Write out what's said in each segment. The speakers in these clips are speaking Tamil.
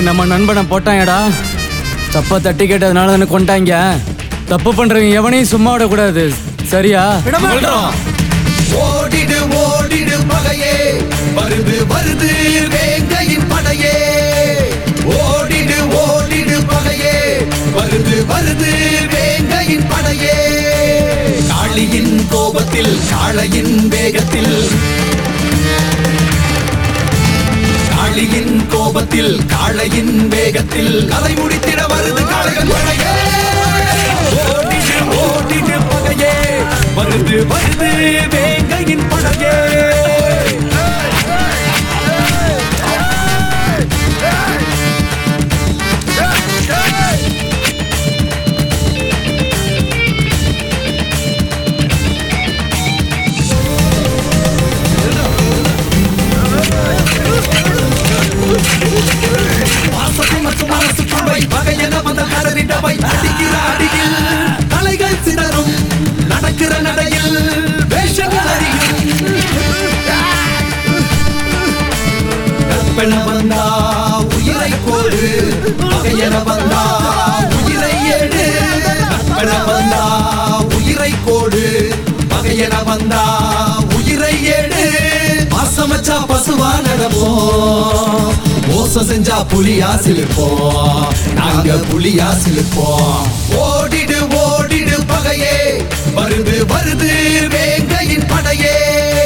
நம்ம நண்பனை போட்டாங்கடா. தப்பா தட்டி கேட்டதுனால தானே கொண்டாங்க. தப்பு பண்றவங்க எவனையும் சும்மா விடக்கூடாது, சரியா? ஓடிடு ஓடிடு பகையே, வருது வருது வேங்கையின் படையே. ஓடிடு ஓடிடு பகையே, வருது வருது வேங்கையின் படையே. காளியின் கோபத்தில் காளையின் வேகத்தில், காளியின் கோபத்தில் காளையின் வேகத்தில் கதை முடித்திட வருது காளைகள் படையே. ஓடிடு ஓடிடு பகையே, வருது வருது வேங்கையின் படையே. வாசனை மற்றும் அரசு பவை வகையென வந்த கதறிடவை அடிக்கிற அடியில் தலைகள் சிதறும், நடக்கிற நடையில் வேஷங்கள் அறியும். கற்பன வந்தா உயிரை கோடு, வகையென வந்தா உயிரை ஏடு. கற்பன வந்தா உயிரை கோடு, வகையென வந்தா உயிரை ஏடு. பாசமச்சா பசுவா நடப்போம், மோசம் செஞ்சா புலியா சிலிப்போம், நாங்க புலியா சிலிப்போம். ஓடிடு ஓடிடு பகையே, வருது வருது வேங்கையின் படையே.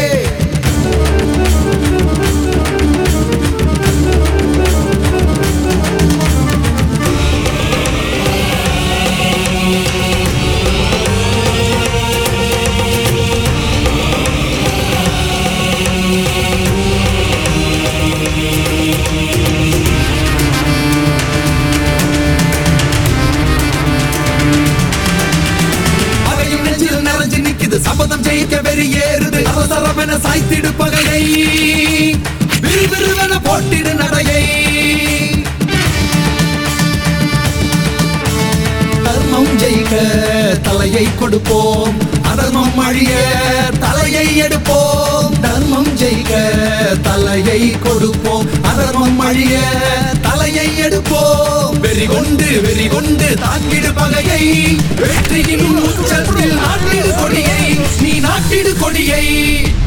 சபதம் ஜெயிக்க வெறியேறுது, அவசரமென சாய்த்திடு பகையை, விறுவிறுவென போட்டிடு நடையை. தர்மம் ஜெயிக்க தலையை கொடுப்போம், அதர்மம் அழிய தலையை எடுப்போம். தர்மம் ஜெயிக்க தலையை கொடுப்போம், அதர்மம் அழிய தலையை எடுப்போம். வெறி கொண்டு தாக்கிடு பகையை, வெற்றியின் உச்சத்தில் நாட்டிடு கொடியை, நீ நாட்டிடு கொடியை.